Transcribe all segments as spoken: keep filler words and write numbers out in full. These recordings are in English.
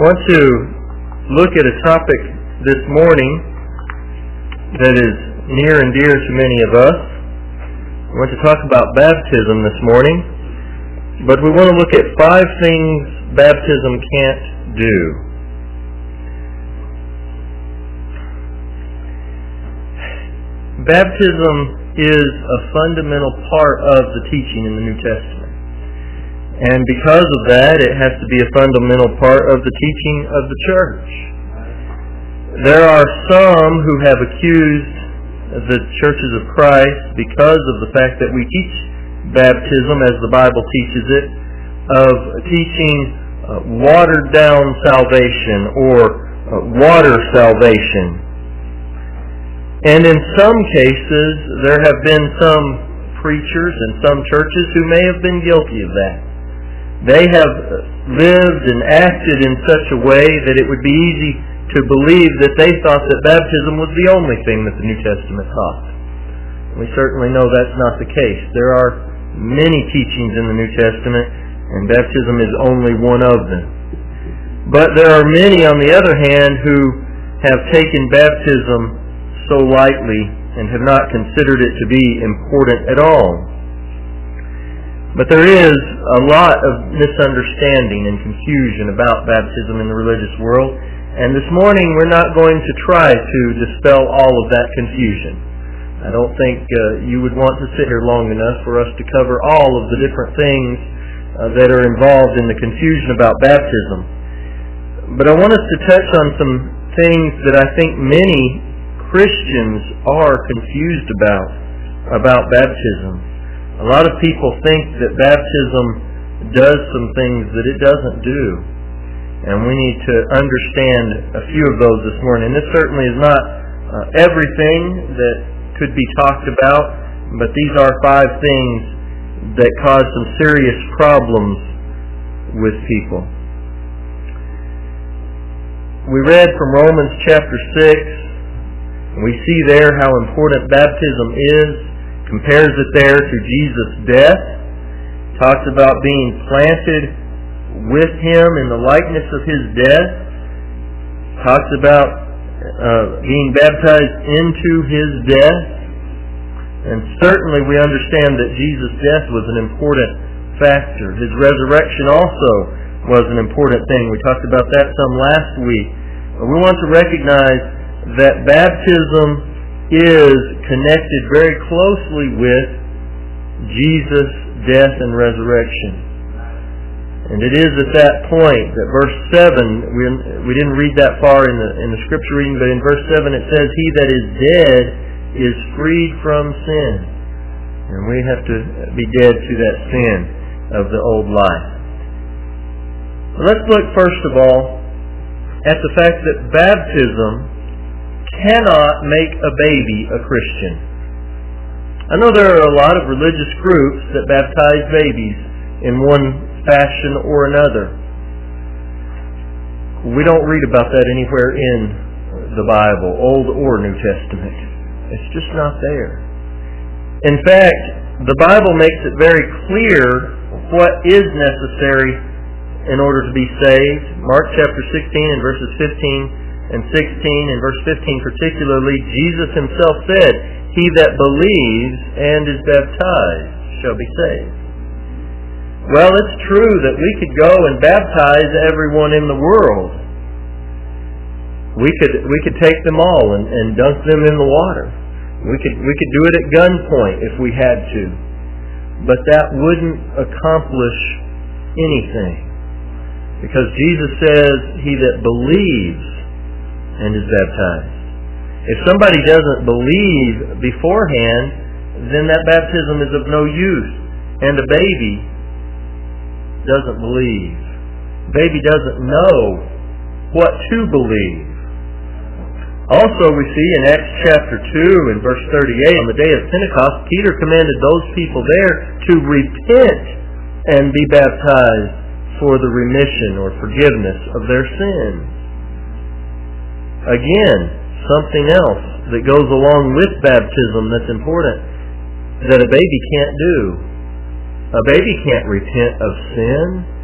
want to look at a topic this morning that is near and dear to many of us. I want to talk about baptism this morning, but we want to look at five things baptism can't do. Baptism is a fundamental part of the teaching in the New Testament. And because of that, it has to be a fundamental part of the teaching of the church. There are some who have accused the churches of Christ, because of the fact that we teach baptism as the Bible teaches it, of teaching uh, watered down salvation or uh, water salvation. And in some cases, there have been some preachers and some churches who may have been guilty of that. They have lived and acted in such a way that it would be easy to believe that they thought that baptism was the only thing that the New Testament taught. We certainly know that's not the case. There are many teachings in the New Testament, and baptism is only one of them. But there are many, on the other hand, who have taken baptism so lightly and have not considered it to be important at all. But there is a lot of misunderstanding and confusion about baptism in the religious world, and this morning we're not going to try to dispel all of that confusion. I don't think uh, you would want to sit here long enough for us to cover all of the different things uh, that are involved in the confusion about baptism. But I want us to touch on some things that I think many Christians are confused about, about baptism. A lot of people think that baptism does some things that it doesn't do. And we need to understand a few of those this morning. This certainly is not uh, everything that could be talked about, but these are five things that cause some serious problems with people. We read from Romans chapter six. We see there how important baptism is, compares it there to Jesus' death, talks about being planted with Him in the likeness of His death, talks about uh, being baptized into His death, and certainly we understand that Jesus' death was an important factor. His resurrection also was an important thing. We talked about that some last week. But we want to recognize that baptism is connected very closely with Jesus' death and resurrection. And it is at that point that verse seven, we, we didn't read that far in the, in the scripture reading, but in verse seven it says, "He that is dead is freed from sin." And we have to be dead to that sin of the old life. Let's look first of all at the fact that baptism cannot make a baby a Christian. I know there are a lot of religious groups that baptize babies in one fashion or another. We don't read about that anywhere in the Bible, Old or New Testament. It's just not there. In fact, the Bible makes it very clear what is necessary in order to be saved. Mark chapter sixteen and verses fifteen and sixteen, in verse fifteen particularly, Jesus Himself said, "He that believes and is baptized shall be saved." Well, it's true that we could go and baptize everyone in the world. We could we could take them all and, and dunk them in the water. We could we could do it at gunpoint if we had to. But that wouldn't accomplish anything. Because Jesus says, "He that believes and is baptized." If somebody doesn't believe beforehand, then that baptism is of no use. And a baby doesn't believe. A baby doesn't know what to believe. Also, we see in Acts chapter two and verse thirty-eight, on the day of Pentecost, Peter commanded those people there to repent and be baptized for the remission or forgiveness of their sins. Again, something else that goes along with baptism that's important that a baby can't do. A baby can't repent of sin.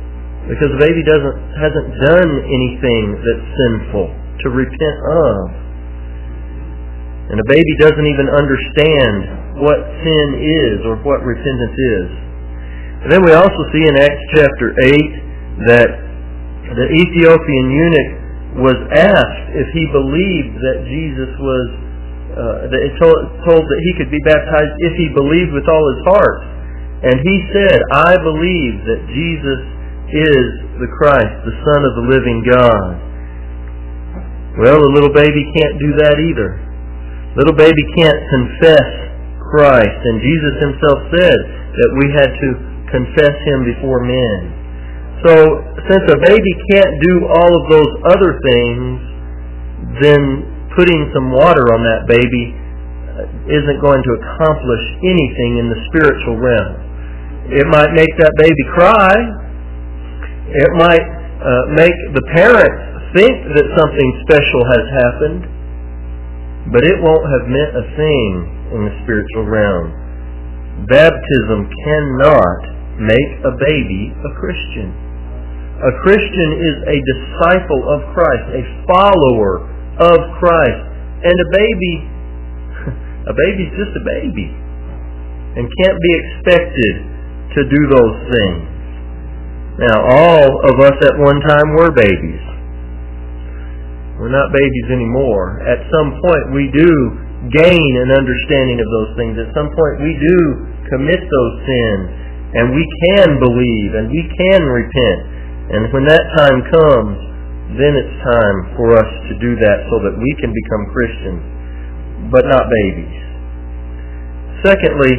because the baby doesn't hasn't done anything that's sinful to repent of. And a baby doesn't even understand what sin is or what repentance is. And then we also see in Acts chapter eight that the Ethiopian eunuch was asked if he believed that Jesus was, uh, that it told, told that he could be baptized if he believed with all his heart. And he said, I believe that Jesus is the Christ, the Son of the living God. Well, the little baby can't do that either. Little baby can't confess Christ. And Jesus himself said that we had to confess him before men. So, since a baby can't do all of those other things, then putting some water on that baby isn't going to accomplish anything in the spiritual realm. It might make that baby cry. It might uh, make the parents think that something special has happened, but it won't have meant a thing in the spiritual realm. Baptism cannot make a baby a Christian. A Christian is a disciple of Christ, a follower of Christ. And a baby, a baby's just a baby and can't be expected to do those things. Now, all of us at one time were babies. We're not babies anymore. At some point we do gain an understanding of those things. At some point we do commit those sins, and we can believe, and we can repent. And when that time comes, then it's time for us to do that so that we can become Christians, but not babies. Secondly,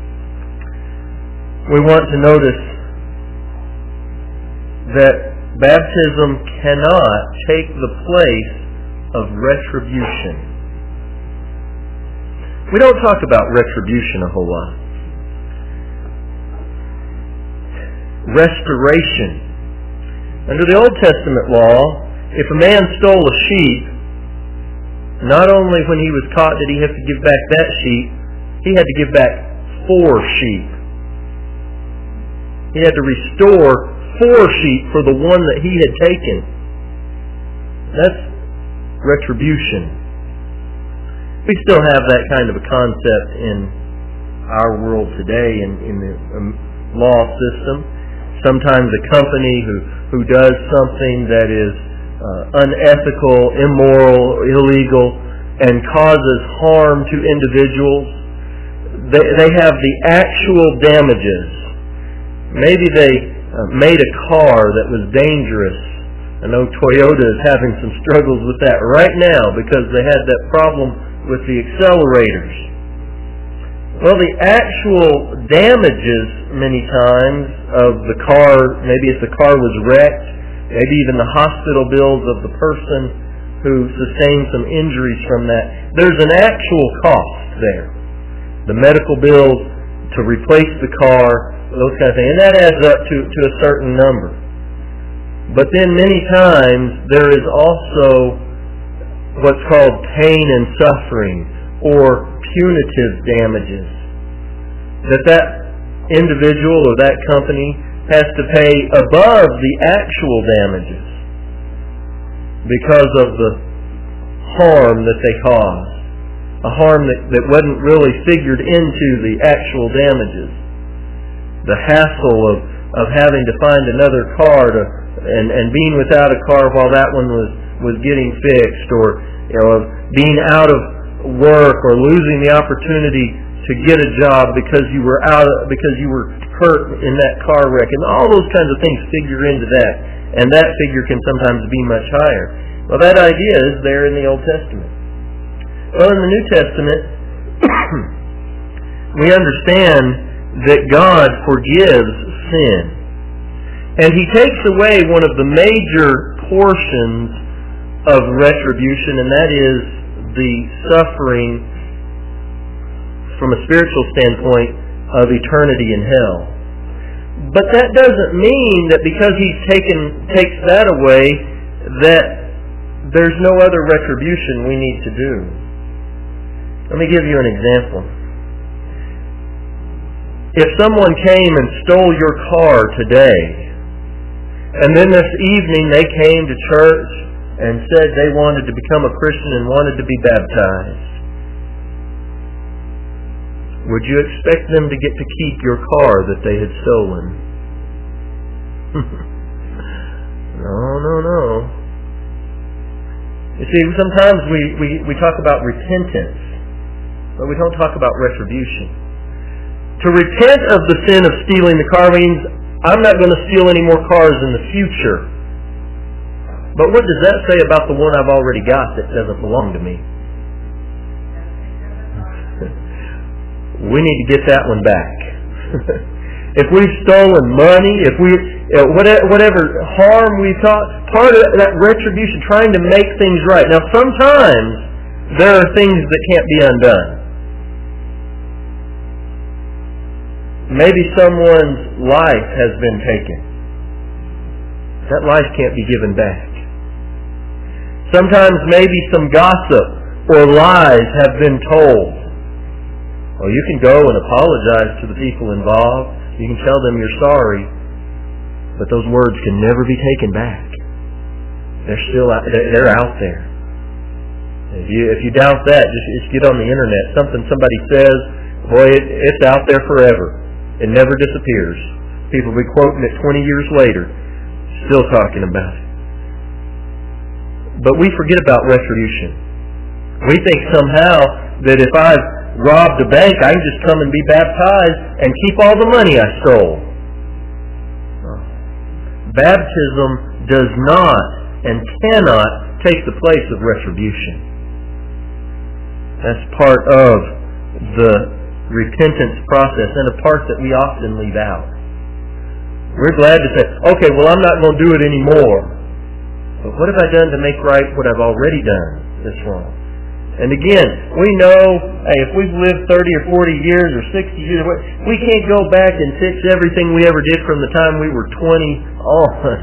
we want to notice that baptism cannot take the place of retribution. We don't talk about retribution a whole lot. Restoration. Under the Old Testament law, if a man stole a sheep, not only when he was caught did he have to give back that sheep, he had to give back four sheep. He had to restore four sheep for the one that he had taken. That's retribution. We still have that kind of a concept in our world today in, in the um, law system. Sometimes a company who, who does something that is uh, unethical, immoral, illegal, and causes harm to individuals, they, they have the actual damages. Maybe they uh, made a car that was dangerous. I know Toyota is having some struggles with that right now because they had that problem with the accelerators. Well, the actual damages many times of the car, maybe if the car was wrecked, maybe even the hospital bills of the person who sustained some injuries from that, there's an actual cost there. The medical bills to replace the car, those kind of things, and that adds up to, to a certain number. But then many times there is also what's called pain and suffering, or punitive damages, that that individual or that company has to pay above the actual damages because of the harm that they caused, a harm that, that wasn't really figured into the actual damages. The hassle of, of having to find another car to, and, and being without a car while that one was, was getting fixed, or you know, of being out of work or losing the opportunity to get a job because you were out of, because you were hurt in that car wreck, and all those kinds of things figure into that, and that figure can sometimes be much higher. Well, that idea is there in the Old Testament. Well, in the New Testament, we understand that God forgives sin, and He takes away one of the major portions of retribution, and that is the suffering from a spiritual standpoint of eternity in hell. But that doesn't mean that because He's taken takes that away that there's no other retribution we need to do. Let me give you an example. If someone came and stole your car today, And then this evening they came to church and said they wanted to become a Christian and wanted to be baptized. Would you expect them to get to keep your car that they had stolen? No, no, no. You see, sometimes we, we, we talk about repentance, but we don't talk about retribution. To repent of the sin of stealing the car means I'm not going to steal any more cars in the future. But what does that say about the one I've already got that doesn't belong to me? We need to get that one back. If we've stolen money, if we, uh, whatever, whatever harm we've taught, part of that retribution, trying to make things right. Now, sometimes there are things that can't be undone. Maybe someone's life has been taken. That life can't be given back. Sometimes maybe some gossip or lies have been told. Well, you can go and apologize to the people involved. You can tell them you're sorry, but those words can never be taken back. They're still out, they're out there. If you if you doubt that, just, just get on the internet. Something somebody says, boy, it, it's out there forever. It never disappears. People will be quoting it twenty years later, still talking about it. But we forget about retribution. We think somehow that if I've robbed a bank, I can just come and be baptized and keep all the money I stole. Baptism does not and cannot take the place of retribution. That's part of the repentance process and a part that we often leave out. We're glad to say, okay, well, I'm not going to do it anymore. But what have I done to make right what I've already done that's wrong? And again, we know, hey, if we've lived thirty or forty years or sixty years, we can't go back and fix everything we ever did from the time we were twenty on.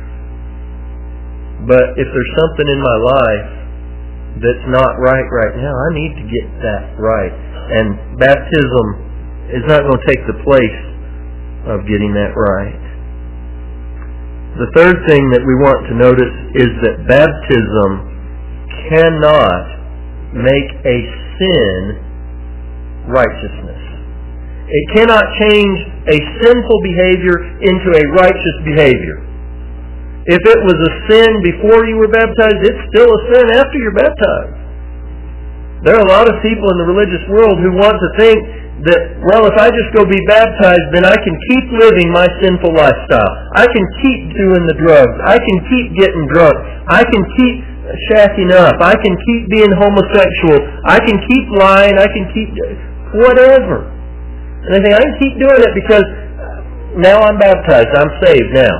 But if there's something in my life that's not right right now, I need to get that right. And baptism is not going to take the place of getting that right. The third thing that we want to notice is that baptism cannot make a sin righteousness. It cannot change a sinful behavior into a righteous behavior. If it was a sin before you were baptized, it's still a sin after you're baptized. There are a lot of people in the religious world who want to think that, well, if I just go be baptized, then I can keep living my sinful lifestyle. I can keep doing the drugs. I can keep getting drunk. I can keep shacking up. I can keep being homosexual. I can keep lying. I can keep whatever. And they think, I can keep doing it because now I'm baptized. I'm saved now.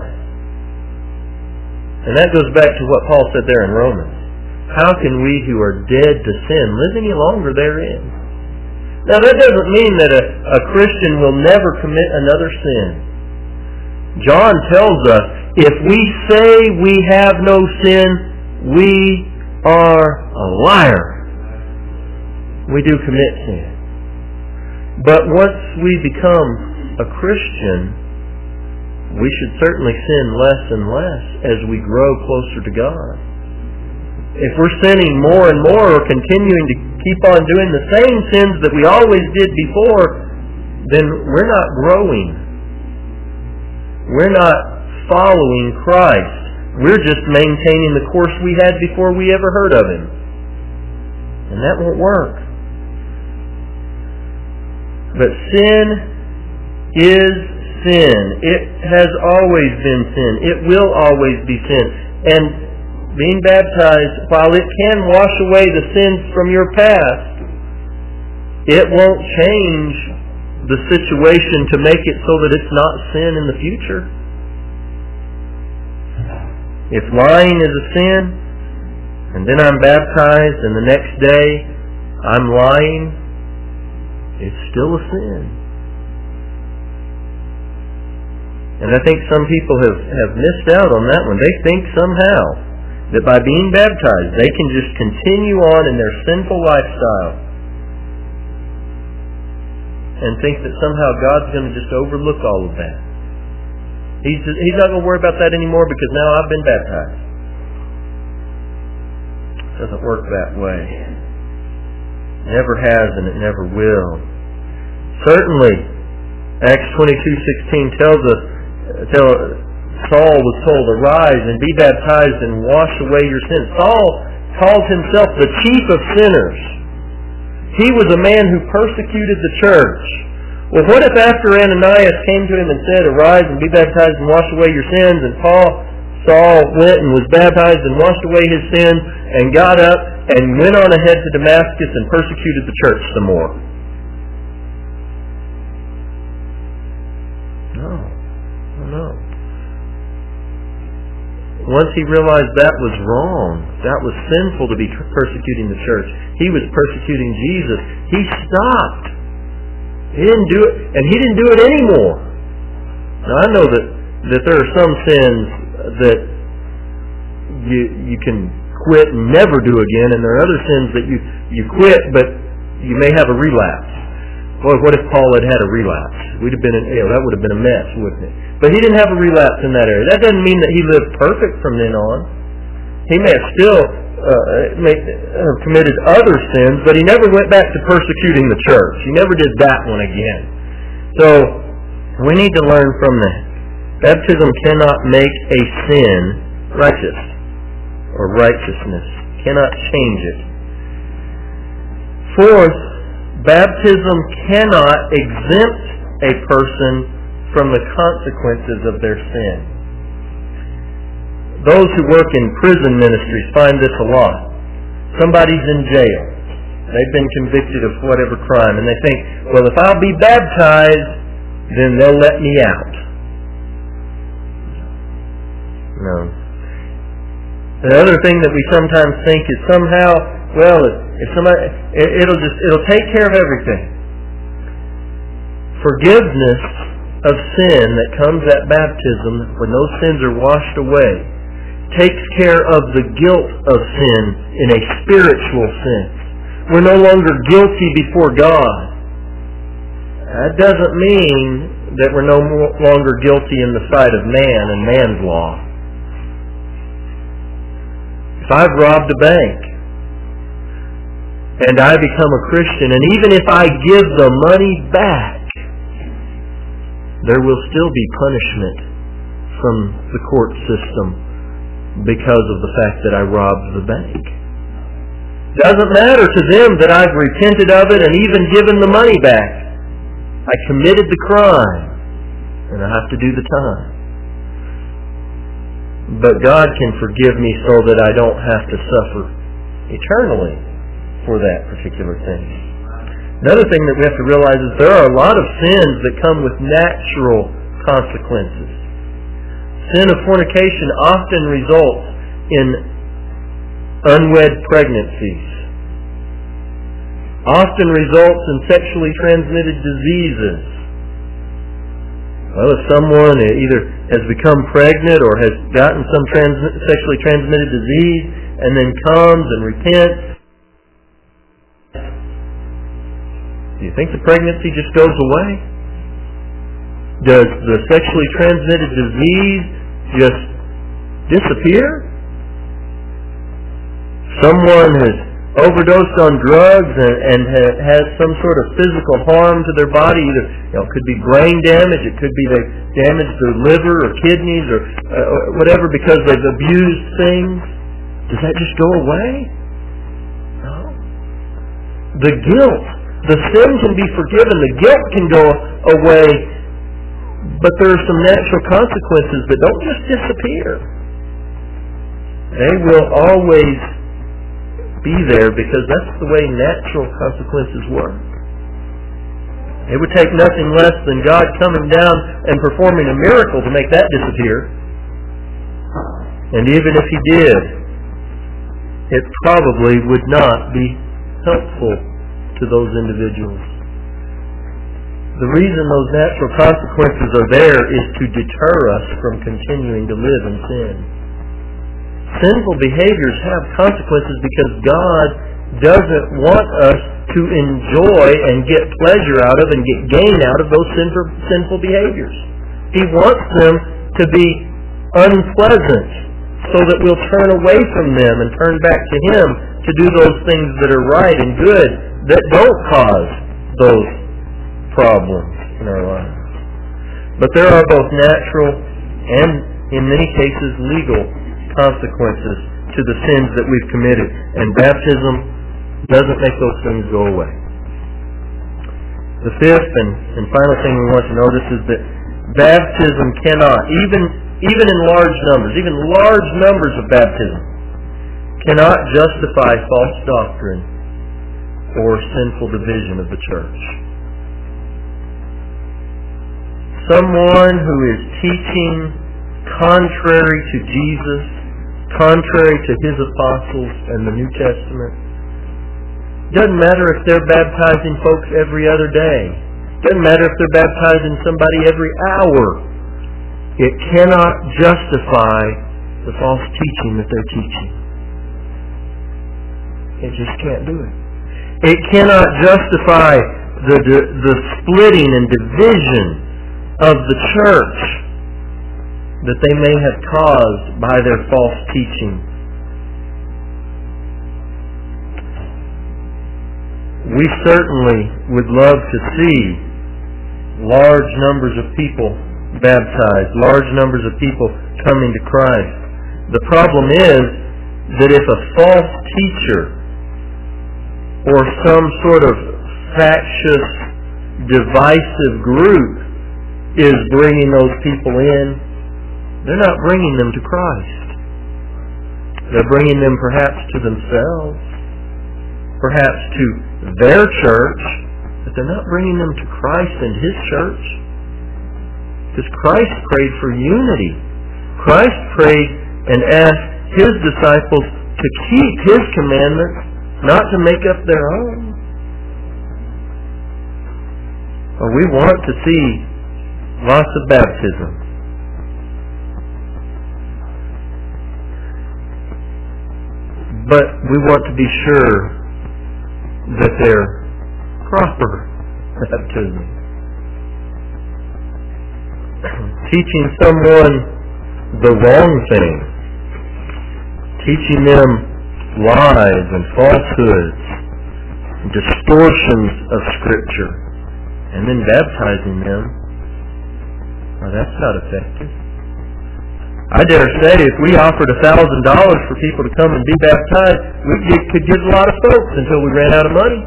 And that goes back to what Paul said there in Romans. How can we who are dead to sin live any longer therein? Now that doesn't mean that a, a Christian will never commit another sin. John tells us, if we say we have no sin, we are a liar. We do commit sin. But once we become a Christian, we should certainly sin less and less as we grow closer to God. If we're sinning more and more or continuing to keep on doing the same sins that we always did before, then we're not growing. We're not following Christ. We're just maintaining the course we had before we ever heard of Him. And that won't work. But sin is sin. It has always been sin. It will always be sin. And being baptized, while it can wash away the sins from your past, it won't change the situation to make it so that it's not sin in the future. If lying is a sin, and then I'm baptized, and the next day I'm lying, it's still a sin. And I think some people have, have missed out on that one. They think somehow that by being baptized, they can just continue on in their sinful lifestyle and think that somehow God's going to just overlook all of that. He's, he's not going to worry about that anymore because now I've been baptized. It doesn't work that way. It never has and it never will. Certainly, Acts twenty-two sixteen tells us, tell, Saul was told, arise and be baptized and wash away your sins. Saul calls himself the chief of sinners. He was a man who persecuted the church. Well, what if after Ananias came to him and said, arise and be baptized and wash away your sins, and Paul, Saul went and was baptized and washed away his sins and got up and went on ahead to Damascus and persecuted the church some more? No. No. Once he realized that was wrong, that was sinful to be persecuting the church, he was persecuting Jesus, he stopped. He didn't do it, and he didn't do it anymore. Now I know that, that there are some sins that you you can quit and never do again, and there are other sins that you, you quit, but you may have a relapse. Boy, what if Paul had had a relapse? We'd have been in, you know, that would have been a mess, wouldn't it? But he didn't have a relapse in that area. That doesn't mean that he lived perfect from then on. He may have still uh, may, uh, committed other sins, but he never went back to persecuting the church. He never did that one again. So we need to learn from that. Baptism cannot make a sin righteous or righteousness. Cannot change it. Fourth, baptism cannot exempt a person from the consequences of their sin. Those who work in prison ministries find this a lot. Somebody's in jail. They've been convicted of whatever crime, and they think, well, if I'll be baptized, then they'll let me out. No. The other thing that we sometimes think is somehow, well, if somebody, it, it'll just, it'll take care of everything. Forgiveness of sin that comes at baptism, when those sins are washed away, takes care of the guilt of sin in a spiritual sense. We're no longer guilty before God. That doesn't mean that we're no longer guilty in the sight of man and man's law. If I've robbed a bank, and I become a Christian, and even if I give the money back, there will still be punishment from the court system because of the fact that I robbed the bank. Doesn't matter to them that I've repented of it and even given the money back. I committed the crime, and I have to do the time. But God can forgive me so that I don't have to suffer eternally for that particular thing. Another thing that we have to realize is there are a lot of sins that come with natural consequences. Sin of fornication often results in unwed pregnancies. Often results in sexually transmitted diseases. Well, if someone either has become pregnant or has gotten some trans- sexually transmitted disease and then comes and repents, do you think the pregnancy just goes away? Does the sexually transmitted disease just disappear? Someone has overdosed on drugs and, and ha- has some sort of physical harm to their body. Either, you know, it could be brain damage, it could be they damage their liver or kidneys or uh, whatever because they've abused things. Does that just go away? No. The guilt. The sin can be forgiven, the guilt can go away, but there are some natural consequences that don't just disappear. They will always be there because that's the way natural consequences work. It would take nothing less than God coming down and performing a miracle to make that disappear. And even if He did, it probably would not be helpful to those individuals. The reason those natural consequences are there is to deter us from continuing to live in sin. Sinful behaviors have consequences because God doesn't want us to enjoy and get pleasure out of and get gain out of those sinful, sinful behaviors. He wants them to be unpleasant so that we'll turn away from them and turn back to Him to do those things that are right and good that don't cause those problems in our lives. But there are both natural and, in many cases, legal consequences to the sins that we've committed. And baptism doesn't make those things go away. The fifth and, and final thing we want to notice is that baptism cannot, even, even in large numbers, even large numbers of baptism, cannot justify false doctrine or sinful division of the church. Someone who is teaching contrary to Jesus, contrary to His apostles and the New Testament, doesn't matter if they're baptizing folks every other day. Doesn't matter if they're baptizing somebody every hour. It cannot justify the false teaching that they're teaching. It just can't do it. It cannot justify the, the, the splitting and division of the church that they may have caused by their false teaching. We certainly would love to see large numbers of people baptized, large numbers of people coming to Christ. The problem is that if a false teacher or some sort of factious, divisive group is bringing those people in, they're not bringing them to Christ. They're bringing them perhaps to themselves, perhaps to their church, but they're not bringing them to Christ and His church. Because Christ prayed for unity. Christ prayed and asked His disciples to keep His commandments, not to make up their own. Well, we want to see lots of baptism. But we want to be sure that they're proper baptism. Teaching someone the wrong thing, teaching them lies and falsehoods, distortions of Scripture, and then baptizing them, well, that's not effective. I dare say if we offered a thousand dollars for people to come and be baptized, we could get a lot of folks until we ran out of money.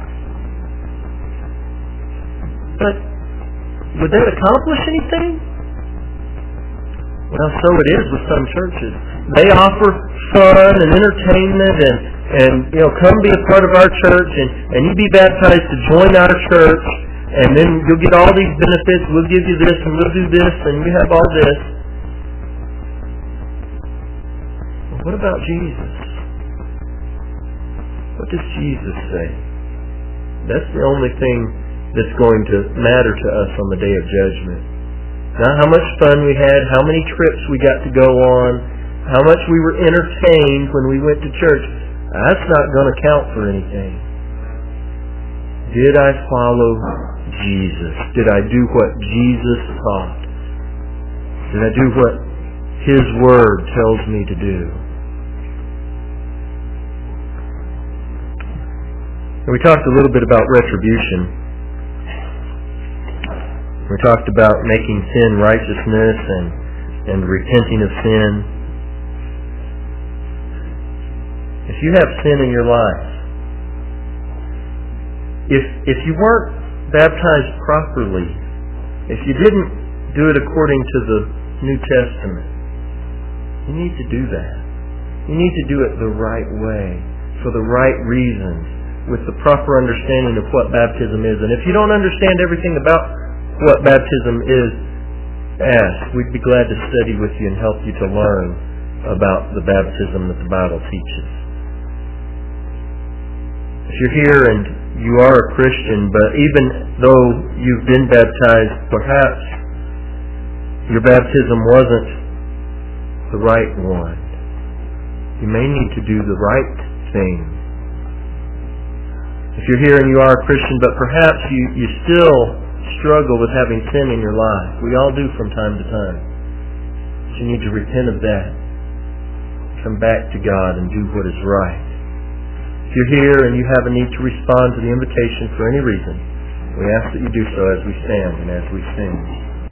But would that accomplish anything? Well, so it is with some churches. They offer fun and entertainment and, and you know, come be a part of our church and, and you be baptized to join our church and then you'll get all these benefits, we'll give you this and we'll do this and you have all this. Well, what about Jesus? What does Jesus say? That's the only thing that's going to matter to us on the day of judgment. Not how much fun we had, how many trips we got to go on, how much we were entertained when we went to church. That's not going to count for anything. Did I follow Jesus? Did I do what Jesus taught? Did I do what His Word tells me to do? And we talked a little bit about retribution. We talked about making sin righteousness and, and repenting of sin. If you have sin in your life, if if you weren't baptized properly, if you didn't do it according to the New Testament, you need to do that. You need to do it the right way, for the right reasons, with the proper understanding of what baptism is. And if you don't understand everything about what baptism is, ask. We'd be glad to study with you and help you to learn about the baptism that the Bible teaches. If you're here and you are a Christian, but even though you've been baptized, perhaps your baptism wasn't the right one. You may need to do the right thing. If you're here and you are a Christian, but perhaps you, you still struggle with having sin in your life. We all do from time to time. But you need to repent of that. Come back to God and do what is right. If you're here and you have a need to respond to the invitation for any reason, we ask that you do so as we stand and as we sing.